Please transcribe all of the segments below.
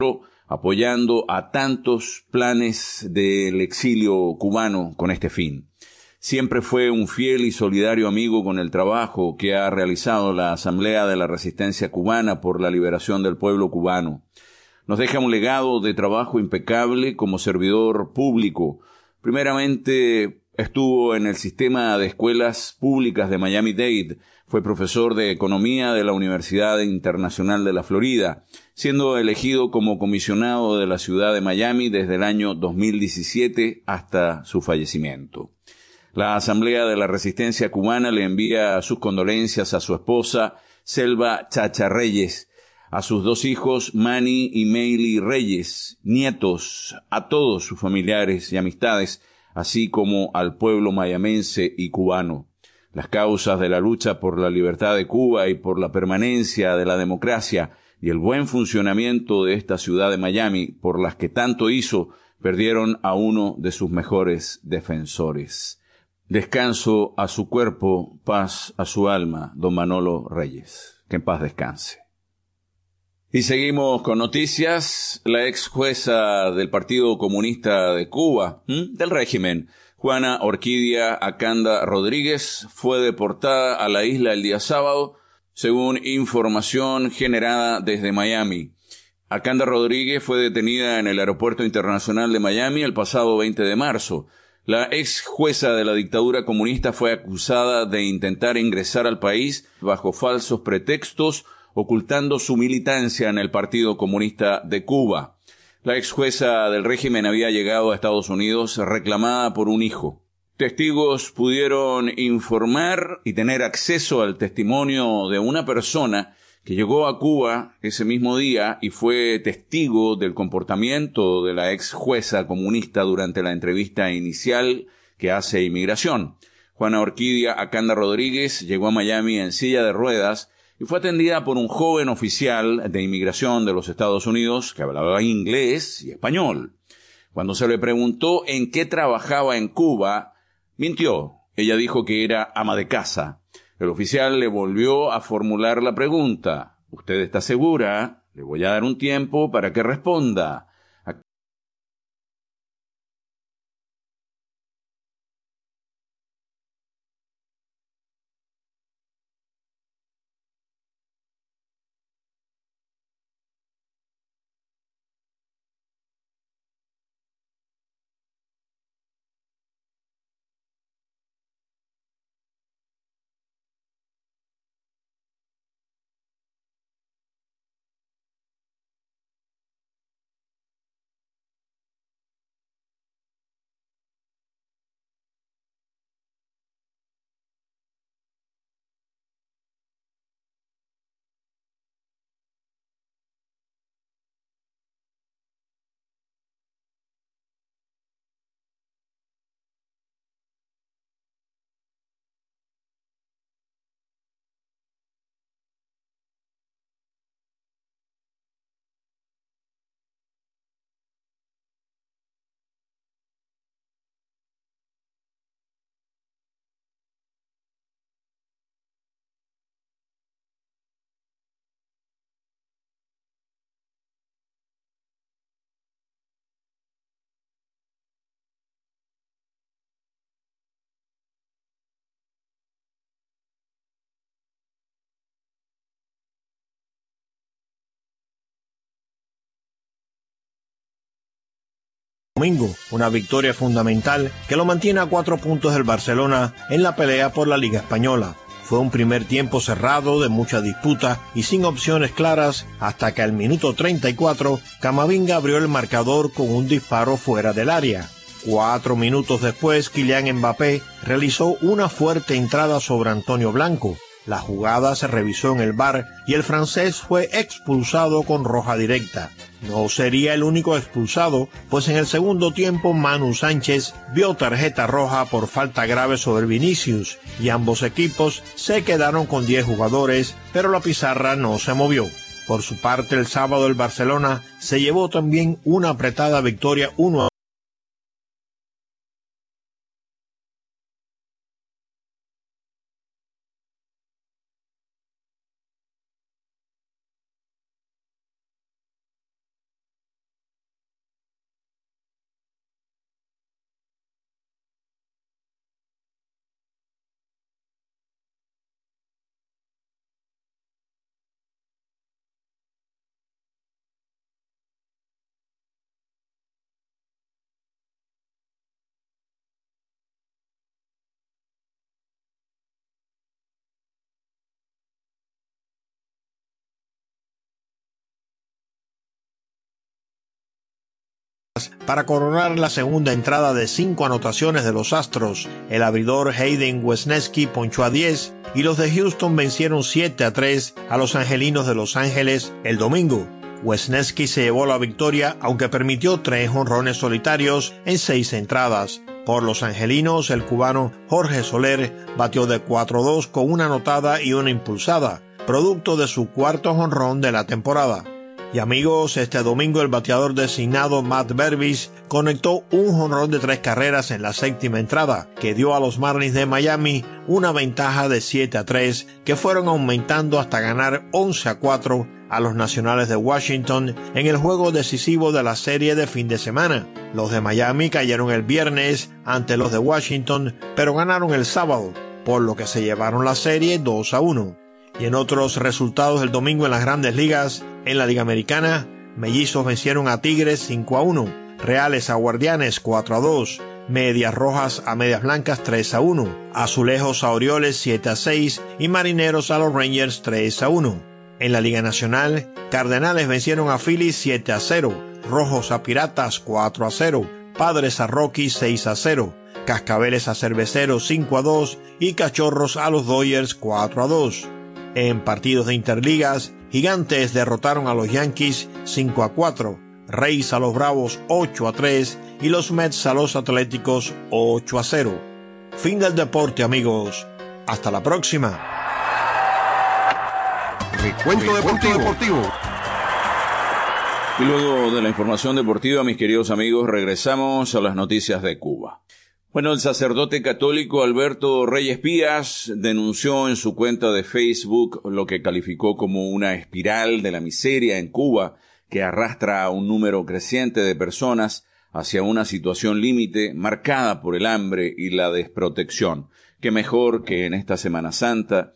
apoyando a tantos planes del exilio cubano con este fin. Siempre fue un fiel y solidario amigo con el trabajo que ha realizado la Asamblea de la Resistencia Cubana por la liberación del pueblo cubano. Nos deja un legado de trabajo impecable como servidor público. Primeramente estuvo en el sistema de escuelas públicas de Miami-Dade. Fue profesor de Economía de la Universidad Internacional de la Florida, siendo elegido como comisionado de la ciudad de Miami desde el año 2017 hasta su fallecimiento. La Asamblea de la Resistencia Cubana le envía sus condolencias a su esposa, Selva Chacha Reyes, a sus dos hijos, Manny y Meili Reyes, nietos, a todos sus familiares y amistades, así como al pueblo mayamense y cubano. Las causas de la lucha por la libertad de Cuba y por la permanencia de la democracia y el buen funcionamiento de esta ciudad de Miami, por las que tanto hizo, perdieron a uno de sus mejores defensores. Descanso a su cuerpo, paz a su alma, don Manolo Reyes. Que en paz descanse. Y seguimos con noticias. La ex jueza del Partido Comunista de Cuba, del régimen, Juana Orquídea Acanda Rodríguez, fue deportada a la isla el día sábado, según información generada desde Miami. Acanda Rodríguez fue detenida en el Aeropuerto Internacional de Miami el pasado 20 de marzo. La ex jueza de la dictadura comunista fue acusada de intentar ingresar al país bajo falsos pretextos, ocultando su militancia en el Partido Comunista de Cuba. La ex jueza del régimen había llegado a Estados Unidos reclamada por un hijo. Testigos pudieron informar y tener acceso al testimonio de una persona que llegó a Cuba ese mismo día y fue testigo del comportamiento de la ex jueza comunista durante la entrevista inicial que hace Inmigración. Juana Orquídea Acanda Rodríguez llegó a Miami en silla de ruedas y fue atendida por un joven oficial de Inmigración de los Estados Unidos que hablaba inglés y español. Cuando se le preguntó en qué trabajaba en Cuba, mintió. Ella dijo que era ama de casa. El oficial le volvió a formular la pregunta. ¿Usted está segura? Le voy a dar un tiempo para que responda. Domingo, una victoria fundamental que lo mantiene a 4 puntos del Barcelona en la pelea por la Liga Española. Fue un primer tiempo cerrado de mucha disputa y sin opciones claras hasta que al minuto 34 Camavinga abrió el marcador con un disparo fuera del área. 4 minutos después, Kylian Mbappé realizó una fuerte entrada sobre Antonio Blanco. La jugada se revisó en el VAR y el francés fue expulsado con roja directa. No sería el único expulsado, pues en el segundo tiempo Manu Sánchez vio tarjeta roja por falta grave sobre Vinicius y ambos equipos se quedaron con 10 jugadores, pero la pizarra no se movió. Por su parte, el sábado el Barcelona se llevó también una apretada victoria 1-1 para coronar la segunda entrada de 5 anotaciones de los Astros. El abridor Hayden Wesneski ponchó a 10 y los de Houston vencieron 7-3 a los Angelinos de Los Ángeles el domingo. Wesneski se llevó la victoria, aunque permitió 3 jonrones solitarios en 6 entradas. Por los Angelinos, el cubano Jorge Soler batió de 4-2 con una anotada y una impulsada, producto de su cuarto jonrón de la temporada. Y amigos, este domingo el bateador designado Matt Bervis conectó un jonrón de 3 carreras en la séptima entrada, que dio a los Marlins de Miami una ventaja de 7-3, que fueron aumentando hasta ganar 11-4 a los Nacionales de Washington en el juego decisivo de la serie de fin de semana. Los de Miami cayeron el viernes ante los de Washington, pero ganaron el sábado, por lo que se llevaron la serie 2-1. Y en otros resultados del domingo en las Grandes Ligas, en la Liga Americana, Mellizos vencieron a Tigres 5-1, Reales a Guardianes 4-2, Medias Rojas a Medias Blancas 3-1, Azulejos a Orioles 7-6 y Marineros a los Rangers 3-1. En la Liga Nacional, Cardenales vencieron a Phillies 7-0, Rojos a Piratas 4-0, Padres a Rockies 6-0, Cascabeles a Cerveceros 5-2 y Cachorros a los Dodgers 4-2. En partidos de interligas, Gigantes derrotaron a los Yankees 5-4, Reyes a los Bravos 8-3 y los Mets a los Atléticos 8-0. Fin del deporte, amigos. Hasta la próxima. Recuento deportivo. Y luego de la información deportiva, mis queridos amigos, regresamos a las noticias de Cuba. Bueno, el sacerdote católico Alberto Reyes Pías denunció en su cuenta de Facebook lo que calificó como una espiral de la miseria en Cuba que arrastra a un número creciente de personas hacia una situación límite marcada por el hambre y la desprotección. Qué mejor que en esta Semana Santa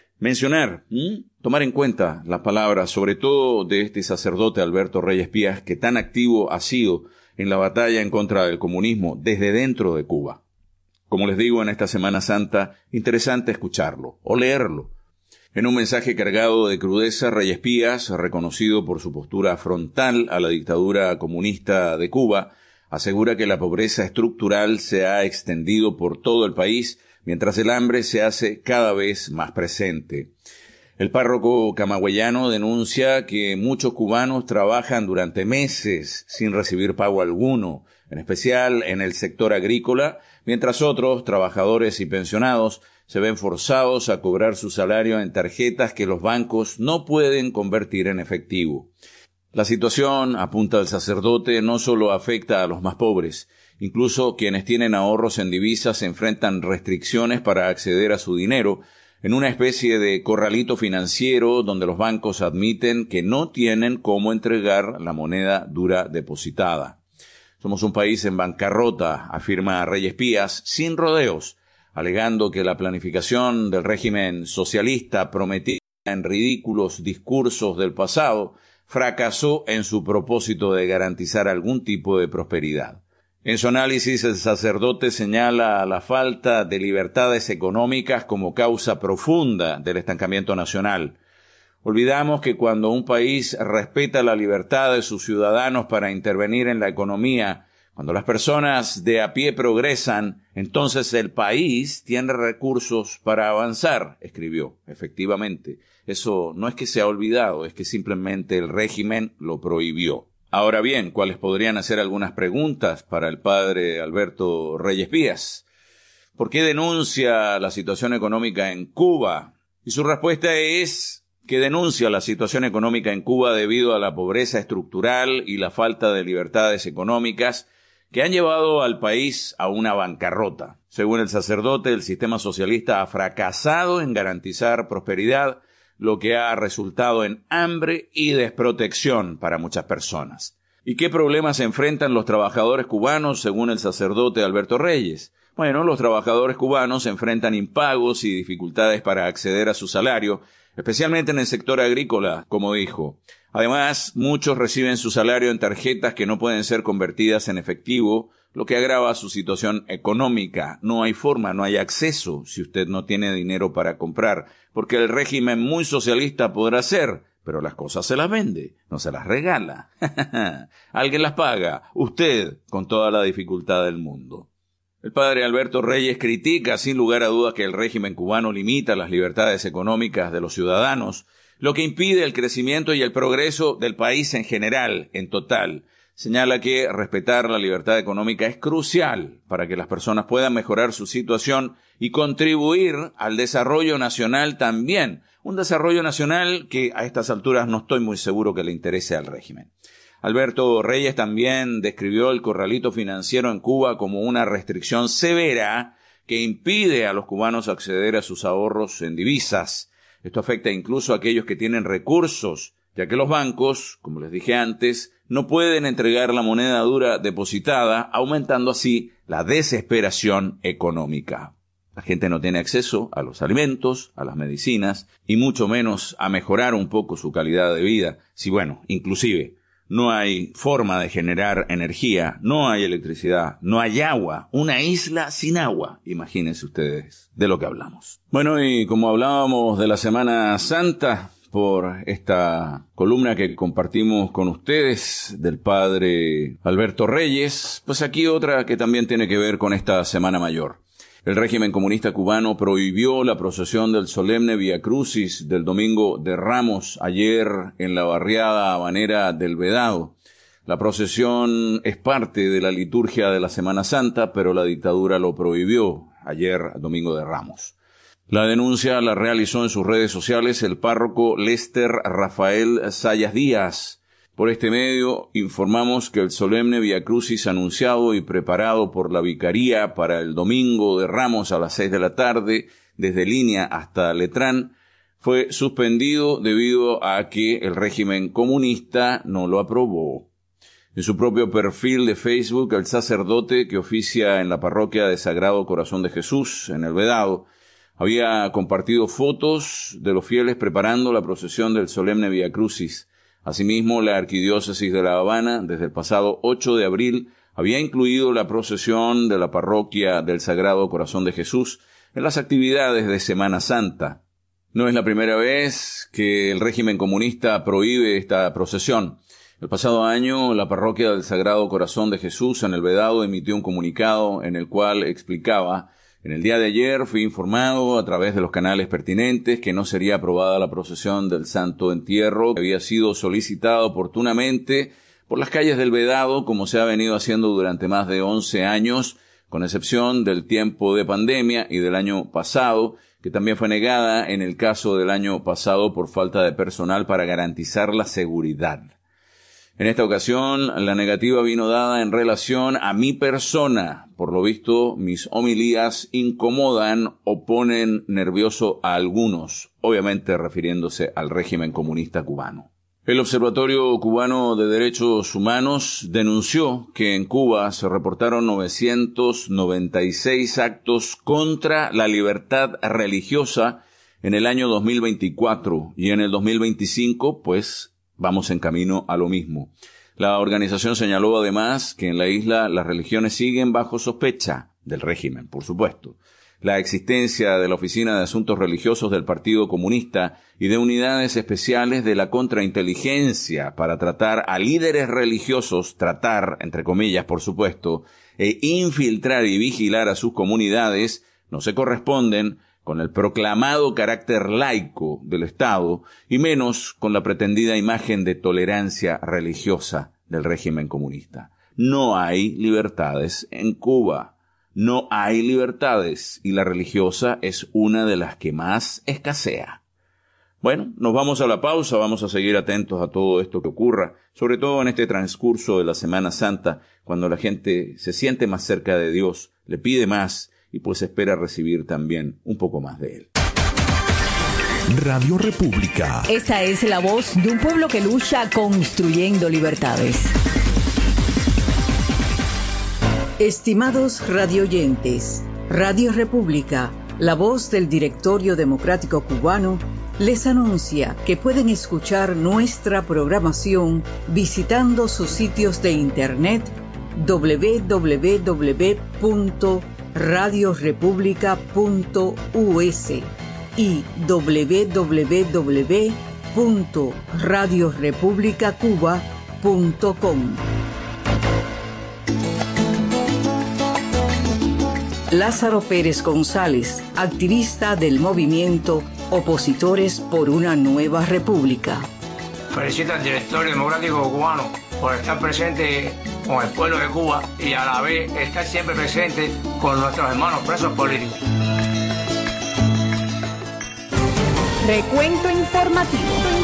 tomar en cuenta las palabras, sobre todo de este sacerdote Alberto Reyes Pías, que tan activo ha sido en la batalla en contra del comunismo desde dentro de Cuba. Como les digo, en esta Semana Santa, interesante escucharlo o leerlo. En un mensaje cargado de crudeza, Reyes Pías, reconocido por su postura frontal a la dictadura comunista de Cuba, asegura que la pobreza estructural se ha extendido por todo el país, mientras el hambre se hace cada vez más presente. El párroco camagüeyano denuncia que muchos cubanos trabajan durante meses sin recibir pago alguno, en especial en el sector agrícola, mientras otros, trabajadores y pensionados, se ven forzados a cobrar su salario en tarjetas que los bancos no pueden convertir en efectivo. La situación, apunta el sacerdote, no solo afecta a los más pobres. Incluso quienes tienen ahorros en divisas enfrentan restricciones para acceder a su dinero, en una especie de corralito financiero donde los bancos admiten que no tienen cómo entregar la moneda dura depositada. Somos un país en bancarrota, afirma Reyes Pías, sin rodeos, alegando que la planificación del régimen socialista prometida en ridículos discursos del pasado fracasó en su propósito de garantizar algún tipo de prosperidad. En su análisis, el sacerdote señala la falta de libertades económicas como causa profunda del estancamiento nacional. Olvidamos que cuando un país respeta la libertad de sus ciudadanos para intervenir en la economía, cuando las personas de a pie progresan, entonces el país tiene recursos para avanzar, escribió. Efectivamente, eso no es que se ha olvidado, es que simplemente el régimen lo prohibió. Ahora bien, ¿cuáles podrían ser algunas preguntas para el padre Alberto Reyes Pías? ¿Por qué denuncia la situación económica en Cuba? Y su respuesta es que denuncia la situación económica en Cuba debido a la pobreza estructural y la falta de libertades económicas que han llevado al país a una bancarrota. Según el sacerdote, el sistema socialista ha fracasado en garantizar prosperidad, lo que ha resultado en hambre y desprotección para muchas personas. ¿Y qué problemas enfrentan los trabajadores cubanos, según el sacerdote Alberto Reyes? Bueno, los trabajadores cubanos enfrentan impagos y dificultades para acceder a su salario, especialmente en el sector agrícola, como dijo. Además, muchos reciben su salario en tarjetas que no pueden ser convertidas en efectivo, lo que agrava su situación económica. No hay forma, no hay acceso si usted no tiene dinero para comprar, porque el régimen muy socialista podrá ser, pero las cosas se las vende, no se las regala. Alguien las paga, usted, con toda la dificultad del mundo. El padre Alberto Reyes critica sin lugar a dudas que el régimen cubano limita las libertades económicas de los ciudadanos, lo que impide el crecimiento y el progreso del país en general, en total. Señala que respetar la libertad económica es crucial para que las personas puedan mejorar su situación y contribuir al desarrollo nacional también. Un desarrollo nacional que a estas alturas no estoy muy seguro que le interese al régimen. Alberto Reyes también describió el corralito financiero en Cuba como una restricción severa que impide a los cubanos acceder a sus ahorros en divisas. Esto afecta incluso a aquellos que tienen recursos, ya que los bancos, como les dije antes, no pueden entregar la moneda dura depositada, aumentando así la desesperación económica. La gente no tiene acceso a los alimentos, a las medicinas, y mucho menos a mejorar un poco su calidad de vida. Si inclusive no hay forma de generar energía, no hay electricidad, no hay agua, una isla sin agua. Imagínense ustedes de lo que hablamos. Bueno, y como hablábamos de la Semana Santa, por esta columna que compartimos con ustedes del padre Alberto Reyes, pues aquí otra que también tiene que ver con esta Semana Mayor. El régimen comunista cubano prohibió la procesión del solemne Vía Crucis del Domingo de Ramos ayer en la barriada habanera del Vedado. La procesión es parte de la liturgia de la Semana Santa, pero la dictadura lo prohibió ayer, Domingo de Ramos. La denuncia la realizó en sus redes sociales el párroco Lester Rafael Sayas Díaz. Por este medio informamos que el solemne Vía Crucis anunciado y preparado por la Vicaría para el Domingo de Ramos a las 6 de la tarde, desde Línea hasta Letrán, fue suspendido debido a que el régimen comunista no lo aprobó. En su propio perfil de Facebook, el sacerdote que oficia en la parroquia de Sagrado Corazón de Jesús, en el Vedado, había compartido fotos de los fieles preparando la procesión del solemne Vía Crucis. Asimismo, la Arquidiócesis de La Habana, desde el pasado 8 de abril, había incluido la procesión de la parroquia del Sagrado Corazón de Jesús en las actividades de Semana Santa. No es la primera vez que el régimen comunista prohíbe esta procesión. El pasado año, la parroquia del Sagrado Corazón de Jesús en el Vedado emitió un comunicado en el cual explicaba: en el día de ayer fui informado a través de los canales pertinentes que no sería aprobada la procesión del Santo Entierro, que había sido solicitada oportunamente por las calles del Vedado, como se ha venido haciendo durante más de 11 años, con excepción del tiempo de pandemia y del año pasado, que también fue negada en el caso del año pasado por falta de personal para garantizar la seguridad. En esta ocasión, la negativa vino dada en relación a mi persona. Por lo visto, mis homilías incomodan o ponen nervioso a algunos, obviamente refiriéndose al régimen comunista cubano. El Observatorio Cubano de Derechos Humanos denunció que en Cuba se reportaron 996 actos contra la libertad religiosa en el año 2024 y en el 2025, pues, vamos en camino a lo mismo. La organización señaló además que en la isla las religiones siguen bajo sospecha del régimen, por supuesto. La existencia de la Oficina de Asuntos Religiosos del Partido Comunista y de unidades especiales de la contrainteligencia para tratar a líderes religiosos, tratar, entre comillas, por supuesto, e infiltrar y vigilar a sus comunidades, no se corresponden con el proclamado carácter laico del Estado y menos con la pretendida imagen de tolerancia religiosa del régimen comunista. No hay libertades en Cuba. No hay libertades y la religiosa es una de las que más escasea. Bueno, nos vamos a la pausa, vamos a seguir atentos a todo esto que ocurra, sobre todo en este transcurso de la Semana Santa, cuando la gente se siente más cerca de Dios, le pide más y pues espera recibir también un poco más de Él. Radio República. Esa es la voz de un pueblo que lucha construyendo libertades. Estimados radioyentes, Radio República, la voz del Directorio Democrático Cubano, les anuncia que pueden escuchar nuestra programación visitando sus sitios de internet www.radiorepublica.us y www.radiorepublica.org. www.radiorepublicacuba.com. Lázaro Pérez González, activista del movimiento Opositores por una Nueva República. Felicito al directorio democrático cubano por estar presente con el pueblo de Cuba y a la vez estar siempre presente con nuestros hermanos presos políticos. Recuento informativo.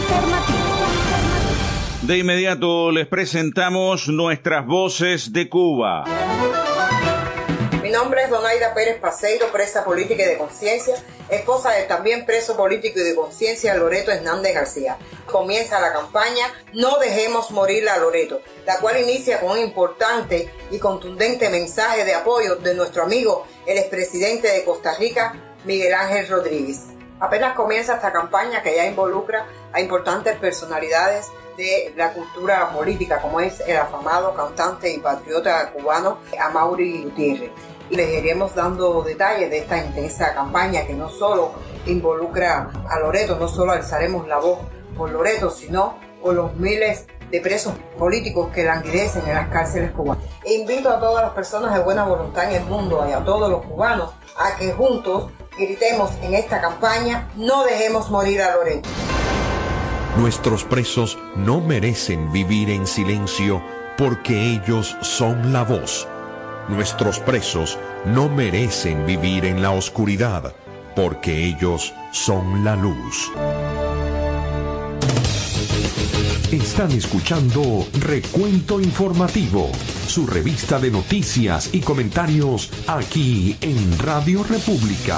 De inmediato les presentamos nuestras voces de Cuba. Mi nombre es Donaida Pérez Paseiro, presa política y de conciencia, esposa del también preso político y de conciencia Loreto Hernández García. Comienza la campaña No dejemos morir a Loreto, la cual inicia con un importante y contundente mensaje de apoyo de nuestro amigo, el expresidente de Costa Rica, Miguel Ángel Rodríguez. Apenas comienza esta campaña que ya involucra a importantes personalidades de la cultura política, como es el afamado cantante y patriota cubano Amaury Gutiérrez. Y les iremos dando detalles de esta intensa campaña que no solo involucra a Loreto, no solo alzaremos la voz por Loreto, sino por los miles de presos políticos que languidecen en las cárceles cubanas. E invito a todas las personas de buena voluntad en el mundo y a todos los cubanos a que juntos gritemos en esta campaña: no dejemos morir a Loreto. Nuestros presos no merecen vivir en silencio porque ellos son la voz. Nuestros presos no merecen vivir en la oscuridad porque ellos son la luz. Están escuchando Recuento Informativo, su revista de noticias y comentarios aquí en Radio República.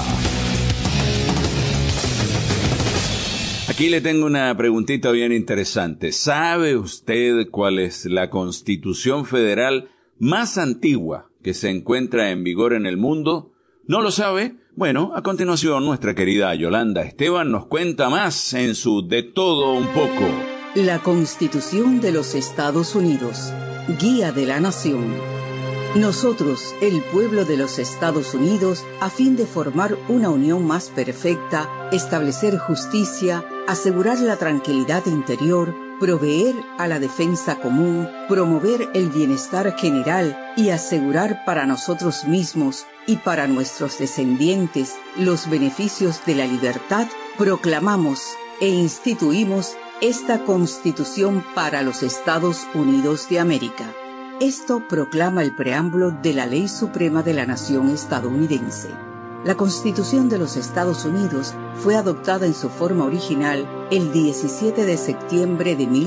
Aquí le tengo una preguntita bien interesante. ¿Sabe usted cuál es la Constitución Federal más antigua que se encuentra en vigor en el mundo? ¿No lo sabe? Bueno, a continuación nuestra querida Yolanda Esteban nos cuenta más en su De Todo Un Poco. La Constitución de los Estados Unidos, Guía de la Nación. Nosotros, el pueblo de los Estados Unidos, a fin de formar una unión más perfecta, establecer justicia, asegurar la tranquilidad interior, proveer a la defensa común, promover el bienestar general y asegurar para nosotros mismos y para nuestros descendientes los beneficios de la libertad, proclamamos e instituimos esta Constitución para los Estados Unidos de América. Esto proclama el preámbulo de la Ley Suprema de la Nación estadounidense. La Constitución de los Estados Unidos fue adoptada en su forma original el 17 de septiembre de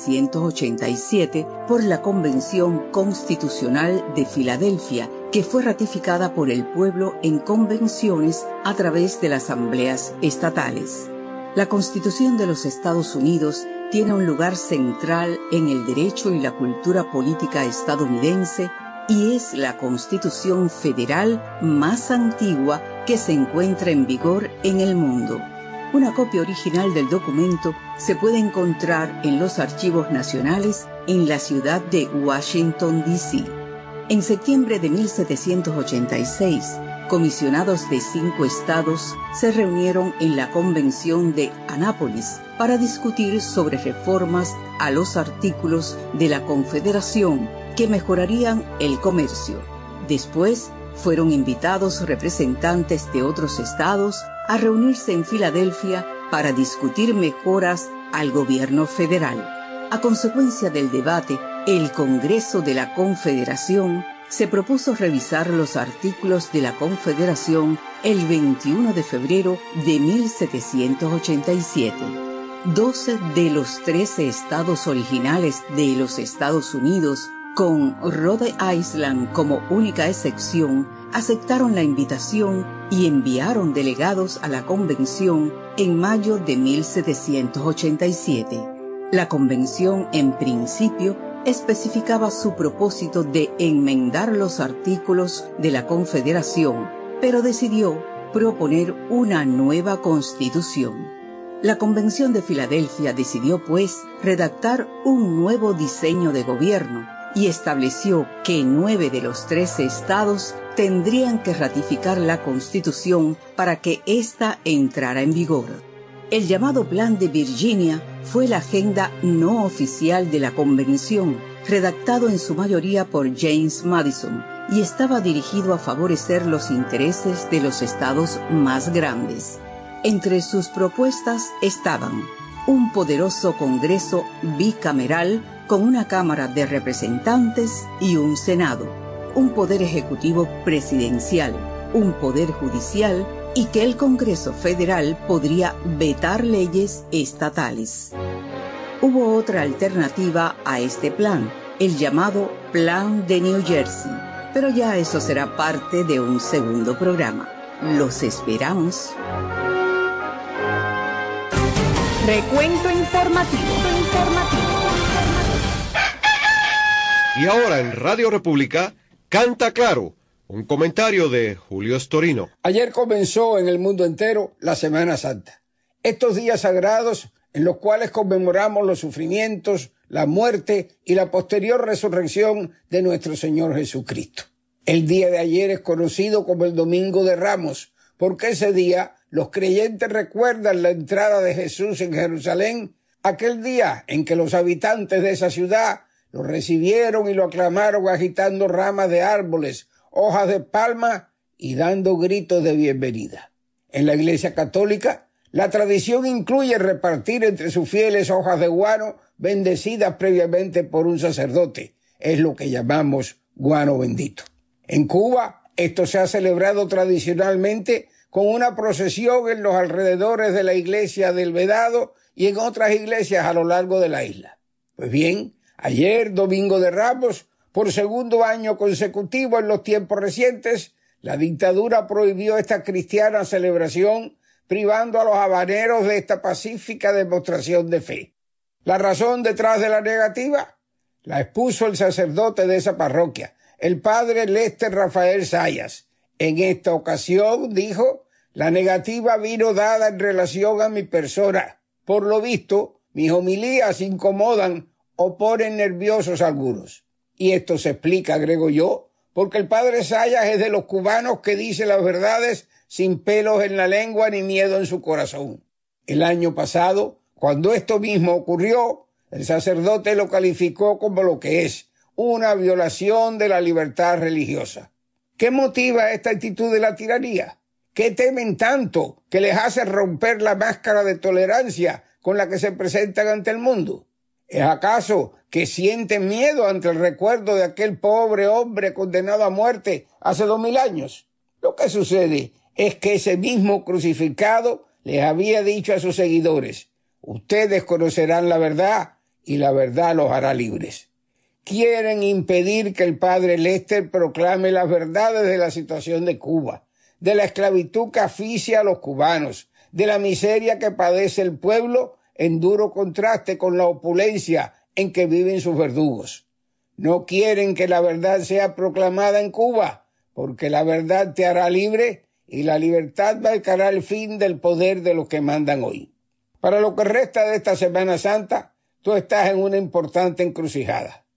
1787 por la Convención Constitucional de Filadelfia, que fue ratificada por el pueblo en convenciones a través de las asambleas estatales. La Constitución de los Estados Unidos tiene un lugar central en el derecho y la cultura política estadounidense y es la Constitución federal más antigua que se encuentra en vigor en el mundo. Una copia original del documento se puede encontrar en los archivos nacionales en la ciudad de Washington, D.C. En septiembre de 1786, comisionados de 5 estados se reunieron en la Convención de Annapolis para discutir sobre reformas a los artículos de la Confederación que mejorarían el comercio. Después fueron invitados representantes de otros estados a reunirse en Filadelfia para discutir mejoras al gobierno federal. A consecuencia del debate, el Congreso de la Confederación se propuso revisar los artículos de la Confederación el 21 de febrero de 1787. 12 de los 13 estados originales de los Estados Unidos, con Rhode Island como única excepción, aceptaron la invitación y enviaron delegados a la convención en mayo de 1787. La convención, en principio, especificaba su propósito de enmendar los artículos de la Confederación, pero decidió proponer una nueva constitución. La Convención de Filadelfia decidió, pues, redactar un nuevo diseño de gobierno y estableció que 9 de los 13 estados tendrían que ratificar la Constitución para que ésta entrara en vigor. El llamado Plan de Virginia fue la agenda no oficial de la convención, redactado en su mayoría por James Madison, y estaba dirigido a favorecer los intereses de los estados más grandes. Entre sus propuestas estaban un poderoso Congreso bicameral con una Cámara de Representantes y un Senado, un poder ejecutivo presidencial, un poder judicial y que el Congreso Federal podría vetar leyes estatales. Hubo otra alternativa a este plan, el llamado Plan de New Jersey, pero ya eso será parte de un segundo programa. Los esperamos. Recuento informativo. Y ahora en Radio República, Canta Claro, un comentario de Julio Storino. Ayer comenzó en el mundo entero la Semana Santa. Estos días sagrados en los cuales conmemoramos los sufrimientos, la muerte y la posterior resurrección de nuestro Señor Jesucristo. El día de ayer es conocido como el Domingo de Ramos, porque ese día los creyentes recuerdan la entrada de Jesús en Jerusalén, aquel día en que los habitantes de esa ciudad lo recibieron y lo aclamaron agitando ramas de árboles, hojas de palma y dando gritos de bienvenida. En la Iglesia Católica, la tradición incluye repartir entre sus fieles hojas de guano bendecidas previamente por un sacerdote. Es lo que llamamos guano bendito. En Cuba, esto se ha celebrado tradicionalmente con una procesión en los alrededores de la iglesia del Vedado y en otras iglesias a lo largo de la isla. Pues bien, ayer, Domingo de Ramos, por segundo año consecutivo en los tiempos recientes, la dictadura prohibió esta cristiana celebración, privando a los habaneros de esta pacífica demostración de fe. ¿La razón detrás de la negativa? La expuso el sacerdote de esa parroquia, el padre Lester Rafael Sayas. En esta ocasión, dijo, la negativa vino dada en relación a mi persona. Por lo visto, mis homilías incomodan o ponen nerviosos a algunos. Y esto se explica, agrego yo, porque el padre Sayas es de los cubanos que dice las verdades sin pelos en la lengua ni miedo en su corazón. El año pasado, cuando esto mismo ocurrió, el sacerdote lo calificó como lo que es, una violación de la libertad religiosa. ¿Qué motiva esta actitud de la tiranía? ¿Qué temen tanto que les hace romper la máscara de tolerancia con la que se presentan ante el mundo? ¿Es acaso que sienten miedo ante el recuerdo de aquel pobre hombre condenado a muerte hace 2000 años? Lo que sucede es que ese mismo crucificado les había dicho a sus seguidores, ustedes conocerán la verdad y la verdad los hará libres. Quieren impedir que el padre Lester proclame las verdades de la situación de Cuba, de la esclavitud que asfixia a los cubanos, de la miseria que padece el pueblo en duro contraste con la opulencia en que viven sus verdugos. No quieren que la verdad sea proclamada en Cuba, porque la verdad te hará libre y la libertad marcará el fin del poder de los que mandan hoy. Para lo que resta de esta Semana Santa, tú estás en una importante encrucijada.